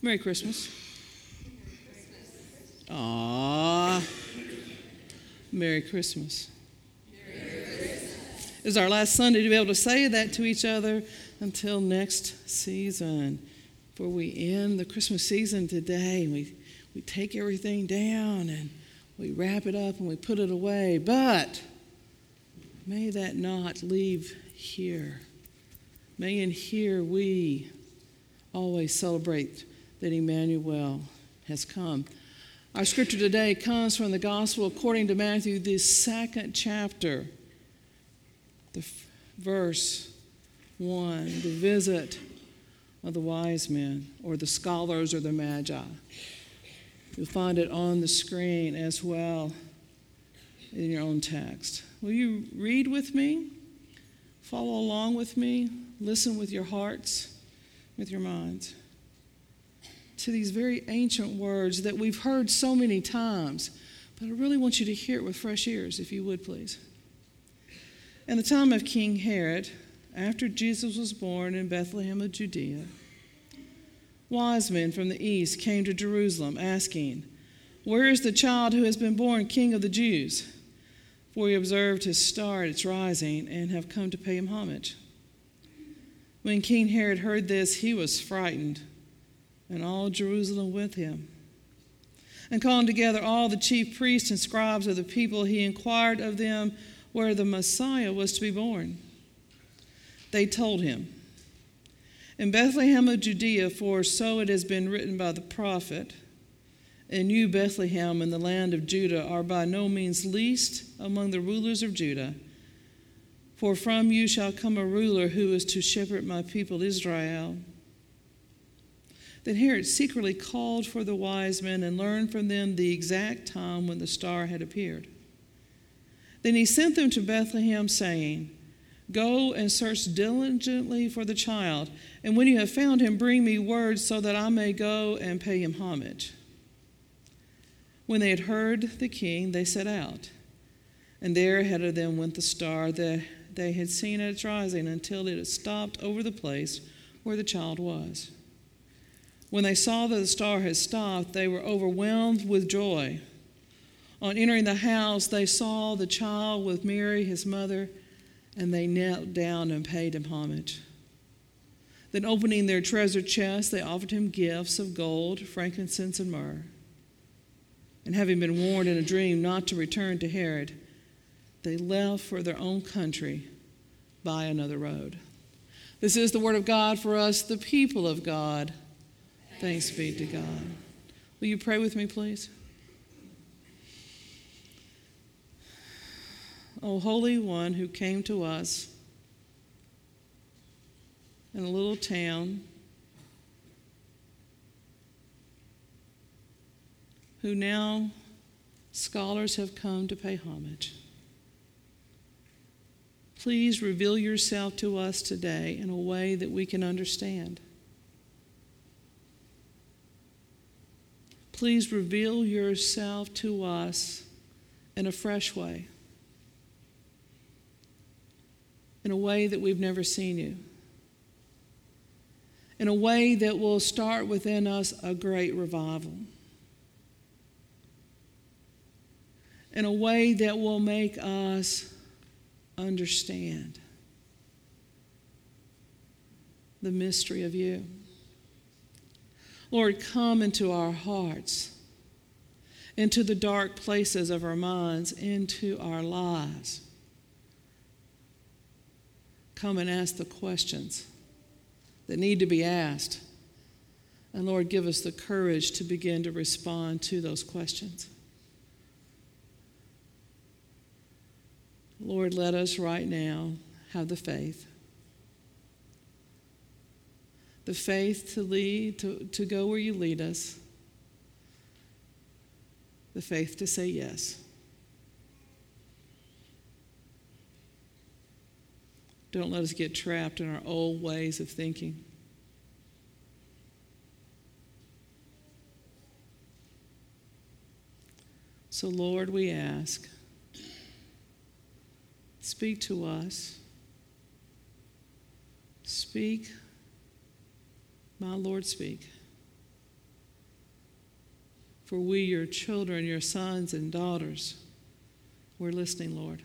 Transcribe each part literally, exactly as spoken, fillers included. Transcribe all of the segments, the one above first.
Merry Christmas. Aww. Merry Christmas. Merry Christmas. It's our last Sunday to be able to say that to each other until next season. For we end the Christmas season today. We, we take everything down and we wrap it up and we put it away. But may that not leave here. May in here we always celebrate that Emmanuel has come. Our scripture today comes from the Gospel according to Matthew, the second chapter, the f- verse one, the visit of the wise men, or the scholars, or the magi. You'll find it on the screen as well in your own text. Will you read with me? Follow along with me? Listen with your hearts, with your minds, to these very ancient words that we've heard so many times, but I really want you to hear it with fresh ears, if you would, please. In the time of King Herod, after Jesus was born in Bethlehem of Judea, wise men from the east came to Jerusalem asking, "Where is the child who has been born King of the Jews? For we observed his star at its rising and have come to pay him homage." When King Herod heard this, he was frightened, and all Jerusalem with him. And calling together all the chief priests and scribes of the people, he inquired of them where the Messiah was to be born. They told him, "In Bethlehem of Judea, for so it has been written by the prophet, and you, Bethlehem, in the land of Judah, are by no means least among the rulers of Judah. For from you shall come a ruler who is to shepherd my people Israel." Then Herod secretly called for the wise men and learned from them the exact time when the star had appeared. Then he sent them to Bethlehem, saying, "Go and search diligently for the child, and when you have found him, bring me word so that I may go and pay him homage." When they had heard the king, they set out, and there ahead of them went the star that they had seen at its rising until it had stopped over the place where the child was. When they saw that the star had stopped, they were overwhelmed with joy. On entering the house, they saw the child with Mary, his mother, and they knelt down and paid him homage. Then opening their treasure chest, they offered him gifts of gold, frankincense, and myrrh. And having been warned in a dream not to return to Herod, they left for their own country by another road. This is the word of God for us, the people of God. Thanks be to God. Will you pray with me, please? O Holy One, who came to us in a little town, who now scholars have come to pay homage, please reveal yourself to us today in a way that we can understand. Please reveal yourself to us in a fresh way, in a way that we've never seen you, in a way that will start within us a great revival, in a way that will make us understand the mystery of you. Lord, come into our hearts, into the dark places of our minds, into our lives. Come and ask the questions that need to be asked. And Lord, give us the courage to begin to respond to those questions. Lord, let us right now have the faith. The faith to lead, to, to go where you lead us. The faith to say yes. Don't let us get trapped in our old ways of thinking. So, Lord, we ask, speak to us. Speak, my Lord, speak. For we, your children, your sons and daughters, we're listening, Lord.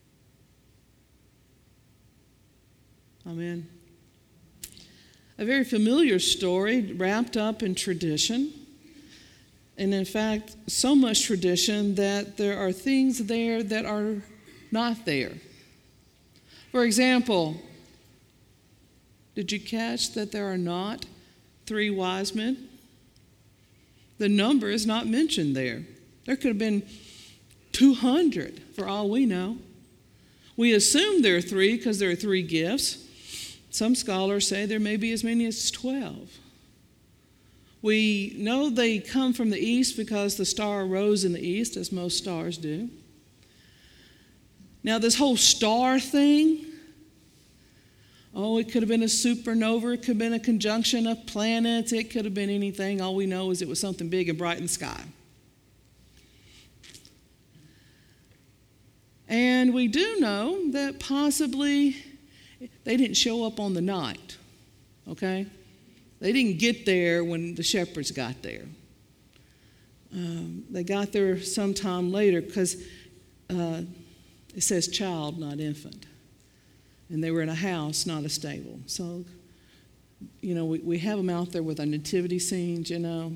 Amen. A very familiar story wrapped up in tradition. And in fact, so much tradition that there are things there that are not there. For example, did you catch that there are not three wise men? The number is not mentioned there. There could have been two hundred for all we know. We assume there are three because there are three gifts. Some scholars say there may be as many as twelve. We know they come from the east because the star rose in the east, as most stars do. Now, this whole star thing, oh, it could have been a supernova. It could have been a conjunction of planets. It could have been anything. All we know is it was something big and bright in the sky. And we do know that possibly they didn't show up on the night, okay? They didn't get there when the shepherds got there. Um, they got there sometime later because uh, it says child, not infant. And they were in a house, not a stable. So, you know, we, we have them out there with our nativity scenes, you know.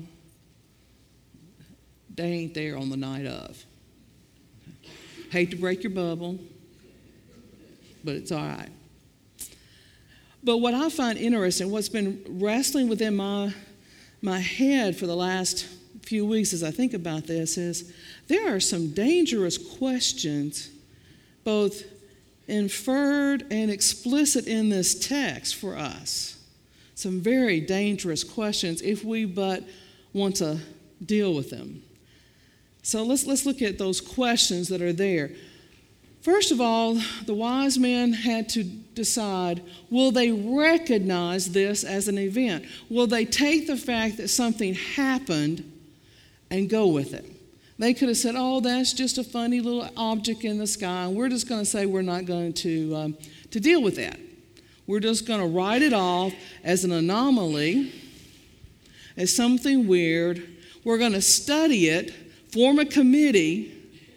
They ain't there on the night of. Hate to break your bubble, but it's all right. But what I find interesting, what's been wrestling within my, my head for the last few weeks as I think about this is there are some dangerous questions, both inferred and explicit in this text for us. Some very dangerous questions if we but want to deal with them. So let's, let's look at those questions that are there. First of all, the wise men had to decide, will they recognize this as an event? Will they take the fact that something happened and go with it? They could have said, oh, that's just a funny little object in the sky, and we're just going to say we're not going to, um, to deal with that. We're just going to write it off as an anomaly, as something weird. We're going to study it, form a committee,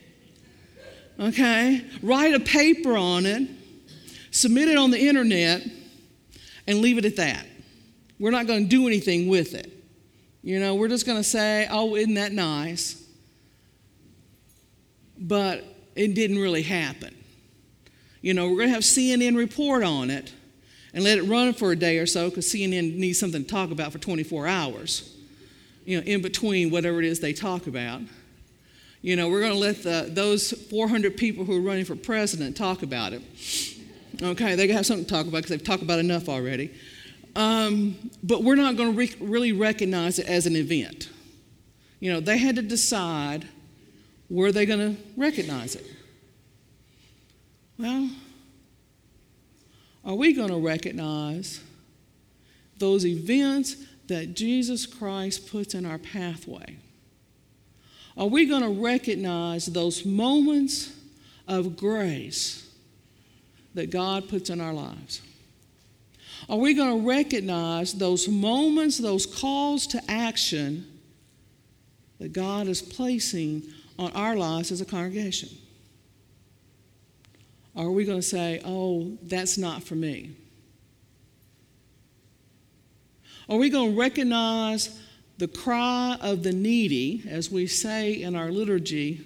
okay, write a paper on it, submit it on the internet, and leave it at that. We're not going to do anything with it. You know, we're just going to say, oh, isn't that nice? But it didn't really happen. You know, we're going to have C N N report on it and let it run for a day or so because C N N needs something to talk about for twenty-four hours, you know, in between whatever it is they talk about. You know, we're going to let the, those four hundred people who are running for president talk about it. Okay, they have something to talk about because they've talked about enough already. Um, but we're not going to re- really recognize it as an event. You know, they had to decide, were they going to recognize it? Well, are we going to recognize those events that Jesus Christ puts in our pathway? Are we going to recognize those moments of grace that God puts in our lives? Are we going to recognize those moments, those calls to action that God is placing on our lives as a congregation? Or are we going to say, oh, that's not for me? Are we going to recognize the cry of the needy, as we say in our liturgy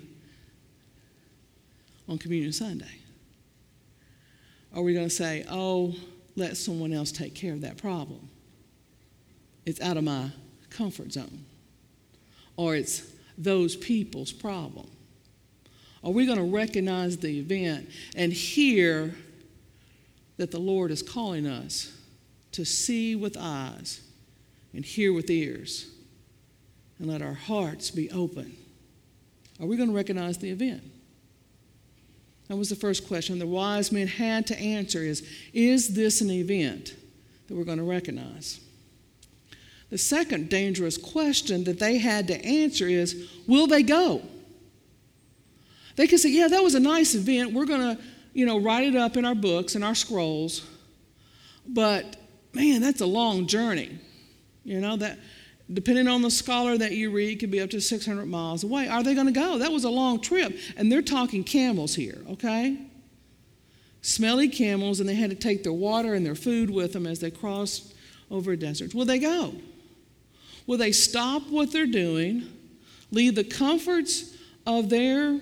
on Communion Sunday? Are we going to say, oh, let someone else take care of that problem? It's out of my comfort zone. Or it's those people's problem. Are we going to recognize the event and hear that the Lord is calling us to see with eyes and hear with ears and let our hearts be open? Are we going to recognize the event? That was the first question the wise men had to answer is, is this an event that we're going to recognize? The second dangerous question that they had to answer is, will they go? They could say, yeah, that was a nice event. We're going to, you know, write it up in our books and our scrolls. But, man, that's a long journey. You know, that depending on the scholar that you read, could be up to six hundred miles away. Are they going to go? That was a long trip. And they're talking camels here, okay? Smelly camels, and they had to take their water and their food with them as they crossed over a desert. Will they go? Will they stop what they're doing, leave the comforts of their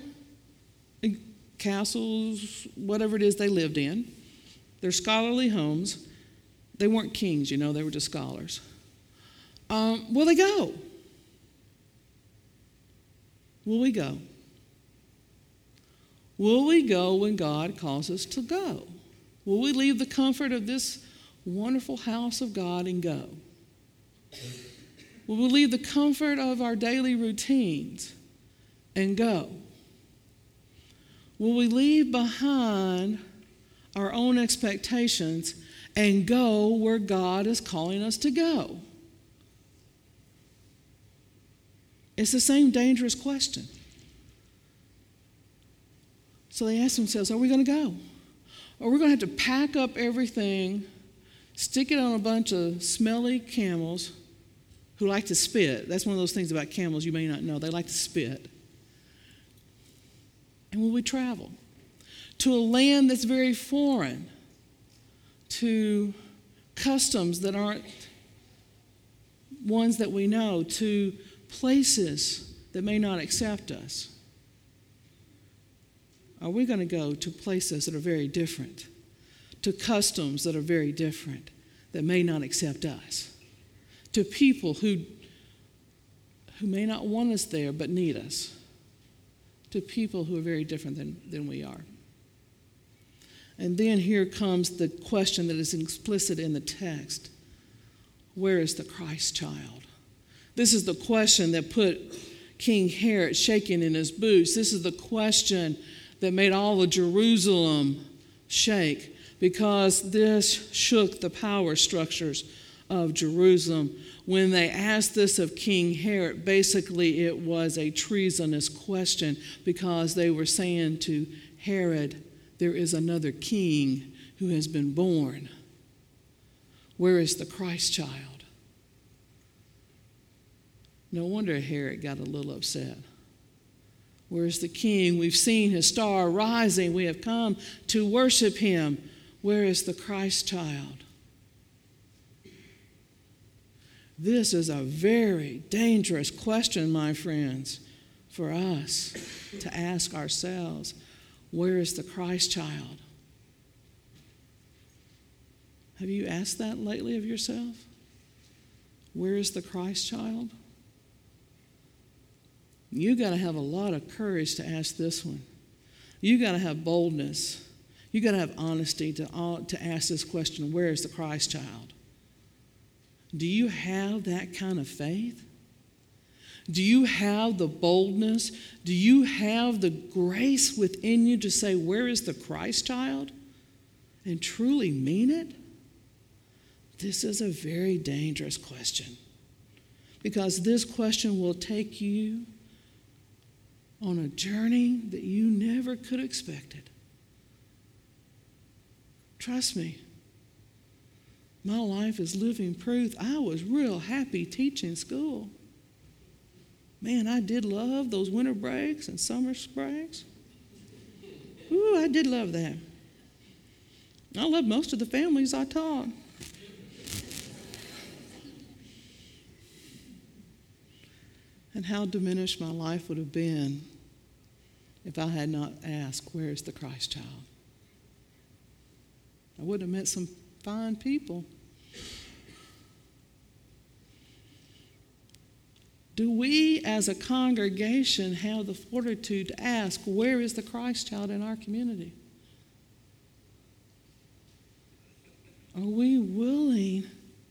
castles, whatever it is they lived in, their scholarly homes? They weren't kings, you know, they were just scholars. Um, will they go? Will we go? Will we go when God calls us to go? Will we leave the comfort of this wonderful house of God and go? Will we leave the comfort of our daily routines and go? Will we leave behind our own expectations and go where God is calling us to go? It's the same dangerous question. So they ask themselves, are we going to go? Or we're going to have to pack up everything, stick it on a bunch of smelly camels who like to spit. That's one of those things about camels you may not know. They like to spit. And will we travel to a land that's very foreign, to customs that aren't ones that we know, to places that may not accept us? Are we going to go to places that are very different, to customs that are very different, that may not accept us, to people who, who may not want us there but need us, to people who are very different than, than we are? And then here comes the question that is explicit in the text. Where is the Christ child? This is the question that put King Herod shaking in his boots. This is the question that made all of Jerusalem shake, because this shook the power structures of Jerusalem. When they asked this of King Herod, basically it was a treasonous question, because they were saying to Herod, there is another king who has been born. Where is the Christ child? No wonder Herod got a little upset. Where's the king? We've seen his star rising. We have come to worship him. Where is the Christ child? This is a very dangerous question, my friends, for us to ask ourselves. Where is the Christ child? Have you asked that lately of yourself? Where is the Christ child? You got to have a lot of courage to ask this one. You got to have boldness. You got to have honesty to, to ask this question, where is the Christ child? Do you have that kind of faith? Do you have the boldness? Do you have the grace within you to say, where is the Christ child? And truly mean it? This is a very dangerous question, because this question will take you on a journey that you never could have expected. Trust me, my life is living proof. I was real happy teaching school. Man, I did love those winter breaks and summer breaks. Ooh, I did love that. I loved most of the families I taught. And how diminished my life would have been if I had not asked, where is the Christ child? I would have met some fine people. Do we as a congregation have the fortitude to ask, where is the Christ child in our community? Are we willing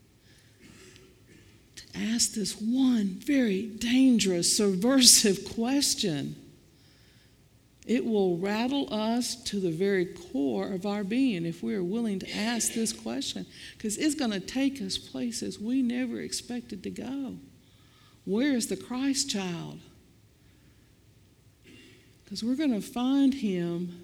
to ask this one very dangerous, subversive question? It will rattle us to the very core of our being if we are willing to ask this question, because it's going to take us places we never expected to go. Where is the Christ child? Because we're going to find him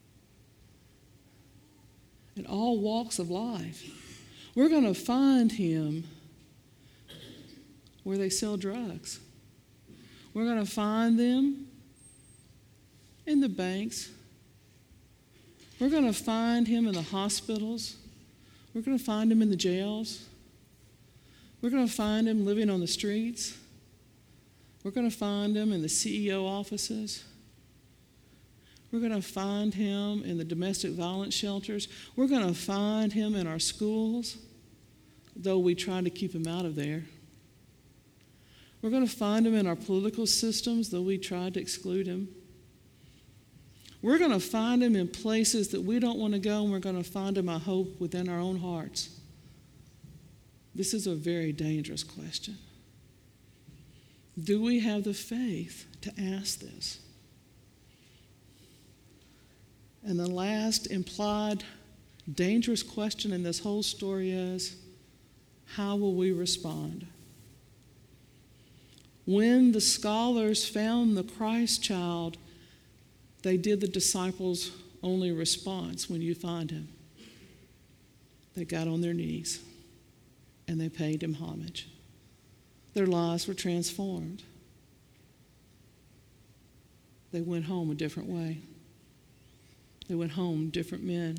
in all walks of life. We're going to find him where they sell drugs. We're going to find them in the banks. We're going to find him in the hospitals. We're going to find him in the jails. We're going to find him living on the streets. We're going to find him in the C E O offices. We're going to find him in the domestic violence shelters. We're going to find him in our schools, though we try to keep him out of there. We're going to find him in our political systems, though we try to exclude him. We're going to find him in places that we don't want to go, and we're going to find him, I hope, within our own hearts. This is a very dangerous question. Do we have the faith to ask this? And the last implied dangerous question in this whole story is, how will we respond? When the scholars found the Christ child, they did the disciples' only response when you find him. They got on their knees and they paid him homage. Their lives were transformed. They went home a different way. They went home different men.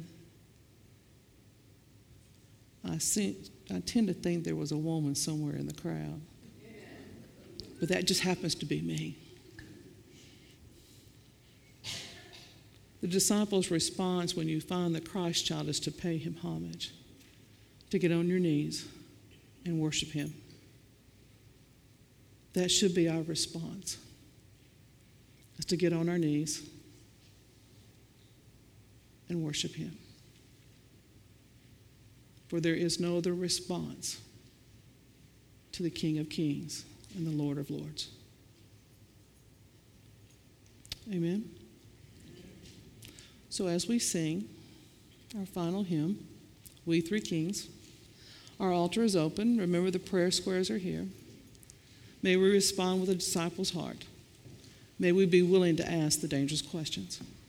I, see, I tend to think there was a woman somewhere in the crowd. But that just happens to be me. The disciples' response when you find the Christ child is to pay him homage, to get on your knees and worship him. That should be our response, is to get on our knees and worship him. For there is no other response to the King of Kings and the Lord of Lords. Amen. So as we sing our final hymn, We Three Kings, our altar is open. Remember, the prayer squares are here. May we respond with a disciple's heart. May we be willing to ask the dangerous questions.